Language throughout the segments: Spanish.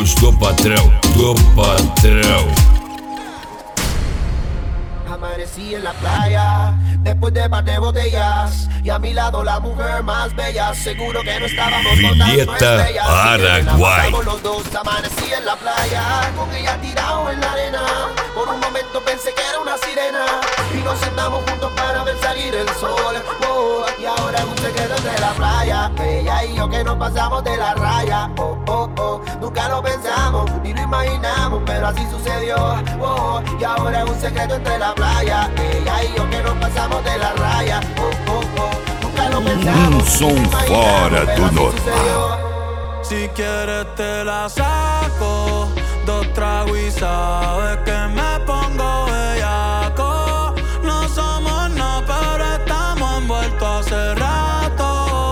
amigos do patrão, Amanecí en la playa, después de par de botellas, y a mi lado la mujer más bella. Seguro que no estábamos Vinheta Paraguay. Los dos, amanecí en la playa, con ella tirado en la arena. Por un momento pensé que era una sirena, y nos sentamos juntos para ver salir el sol. Oh, y ahora es un secreto entre la playa, ella y yo que nos pasamos de la raya. Oh, oh, oh, nunca lo pensamos, ni lo imaginamos, pero así sucedió. Oh, y ahora es un secreto entre la playa, ella y yo que nos pasamos de la raya. Oh, oh, oh, nunca lo pensamos. Som fora do normal. Si quieres te la saco, 2 tragos y sabes que me pongo bellaco. No somos nada, pero estamos envueltos hace rato.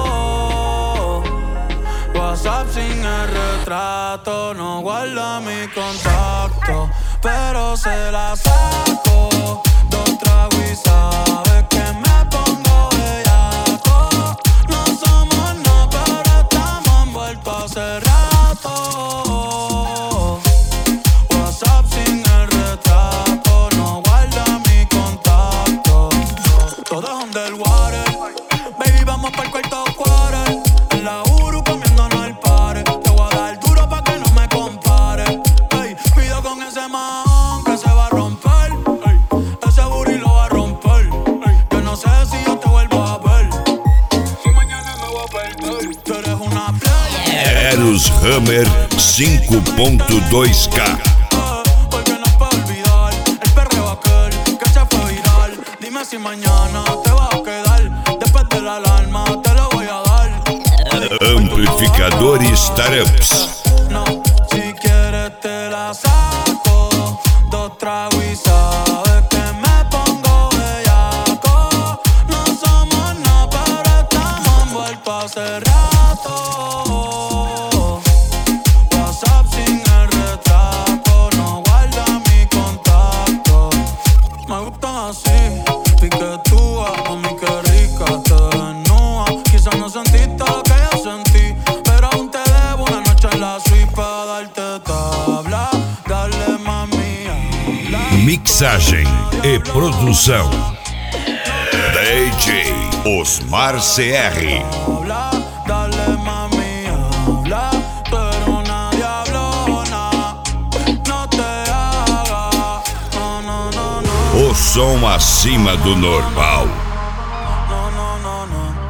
WhatsApp sin el retrato, no guarda mi contacto, pero se la saco, 2 tragos y sabes que me pongo bellaco. No somos nada, pero estamos envueltos hace rato. WhatsApp sin el retrato, no guarda mi contacto. Todo es underwater, baby, vamos pa'l cuarto quarter. En la Uru comiéndonos el pare. Te voy a dar duro pa' que no me compare. Ey, cuido con ese man que se va a romper. Ey, ese booty lo va a romper. Ey, yo no sé si yo te vuelvo a ver, si mañana me voy a perder. Tú eres una playa. Eros Hammer 5.2K. Porque no puedo olvidar el perreo aquel que se fue viral. Dime si mañana te vas a quedar. Después de la alarma te lo voy a dar. Amplificadores Startups. No, si quieres te la saco, 2 tragos y sabes que me pongo bellaco. No somos nada, pero estamos envueltos hace rato. WhatsApp sin el retrato, no guarda mi contacto. Me gustan así, piquetúa, mami que rica, te desnuda. Quizás no sentiste lo que yo sentí, pero aún te debo una noche en la suite para darte tabla. Dale mami, habla. Mixagem e produção DJ Osmar CR. Habla, dale mami, habla. Tú eres una diablona, no te hagas. No, no, no, no. O som acima do normal. No, no, no,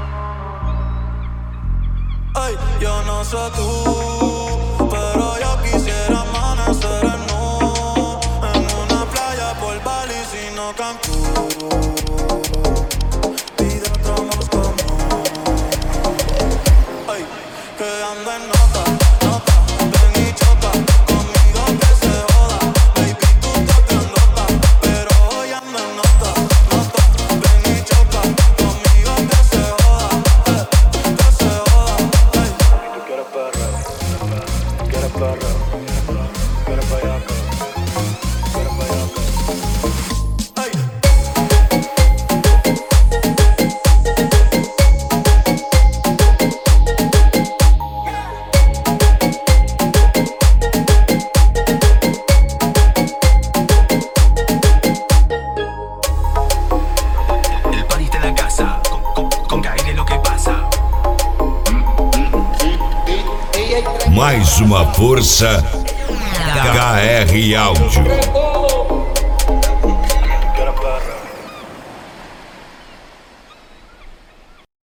no. Ay, yo no sé tú, pero yo quisiera amanecer en nu, en una playa por Bali, sino Cancún. Y de otro Moscú. Ay, que ando en nota, nota, ven y choca conmigo que se joda. Baby, tú estás grandota, pero hoy ando en nota, nota, ven y choca conmigo que se joda, que se joda. Ay, tú quieres perreo, quieres perreo, quieres bellaco, quieres bellaco. Ay. El party está en la casa, con caer es lo que pasa. Mais uma força KR Áudio.